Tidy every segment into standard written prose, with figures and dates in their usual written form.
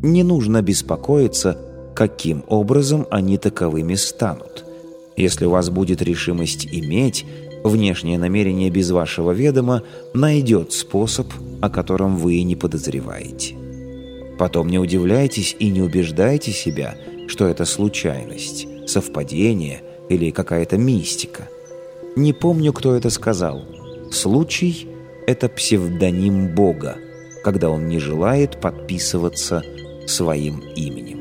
Не нужно беспокоиться, каким образом они таковыми станут. Если у вас будет решимость иметь, внешнее намерение без вашего ведома найдет способ, о котором вы и не подозреваете. Потом не удивляйтесь и не убеждайте себя, что это случайность, совпадение или какая-то мистика. Не помню, кто это сказал. Случай – это псевдоним Бога, когда Он не желает подписываться своим именем.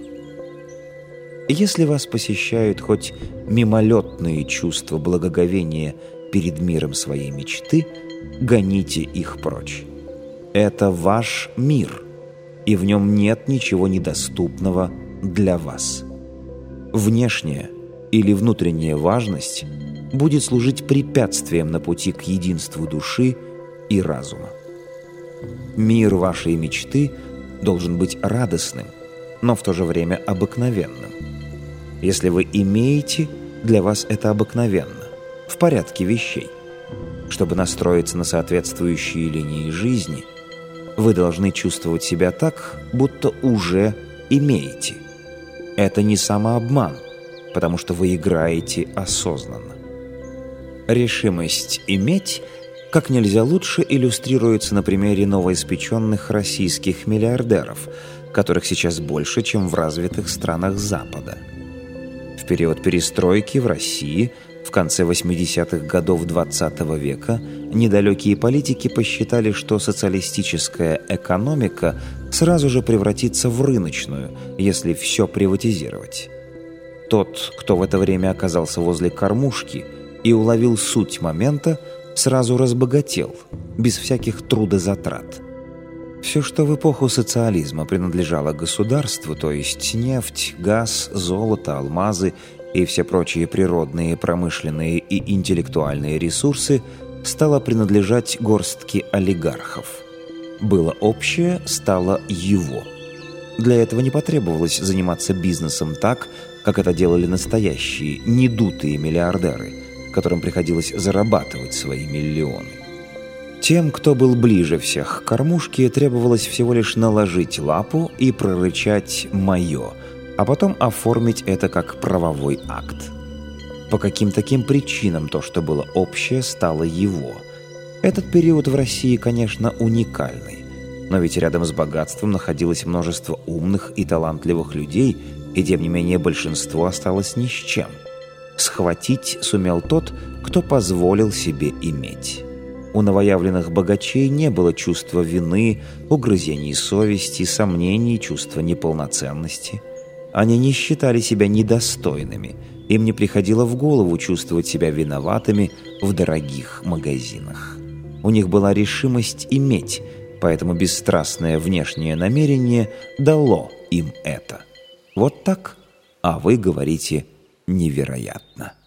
Если вас посещают хоть мимолетные чувства благоговения перед миром своей мечты, гоните их прочь. Это ваш мир, и в нем нет ничего недоступного для вас. Внешняя или внутренняя важность будет служить препятствием на пути к единству души и разума. Мир вашей мечты должен быть радостным, но в то же время обыкновенным. Если вы имеете, для вас это обыкновенно, в порядке вещей. Чтобы настроиться на соответствующие линии жизни, вы должны чувствовать себя так, будто уже имеете. Это не самообман, потому что вы играете осознанно. Решимость иметь как нельзя лучше иллюстрируется на примере новоиспеченных российских миллиардеров, которых сейчас больше, чем в развитых странах Запада. В период перестройки в России в конце 80-х годов XX века недалекие политики посчитали, что социалистическая экономика сразу же превратится в рыночную, если все приватизировать. Тот, кто в это время оказался возле кормушки и уловил суть момента, сразу разбогател, без всяких трудозатрат. Все, что в эпоху социализма принадлежало государству, то есть нефть, газ, золото, алмазы и все прочие природные, промышленные и интеллектуальные ресурсы, стало принадлежать горстке олигархов. Было общее, стало его. Для этого не потребовалось заниматься бизнесом так, как это делали настоящие, недутые миллиардеры, которым приходилось зарабатывать свои миллионы. Тем, кто был ближе всех к кормушке, требовалось всего лишь наложить лапу и прорычать «моё», а потом оформить это как правовой акт. По каким таким причинам то, что было общее, стало его? Этот период в России, конечно, уникальный, но ведь рядом с богатством находилось множество умных и талантливых людей, и тем не менее большинство осталось ни с чем. Схватить сумел тот, кто позволил себе иметь. У новоявленных богачей не было чувства вины, угрызений совести, сомнений, чувства неполноценности. Они не считали себя недостойными, им не приходило в голову чувствовать себя виноватыми в дорогих магазинах. У них была решимость иметь, поэтому бесстрастное внешнее намерение дало им это. Вот так, а вы говорите «невероятно».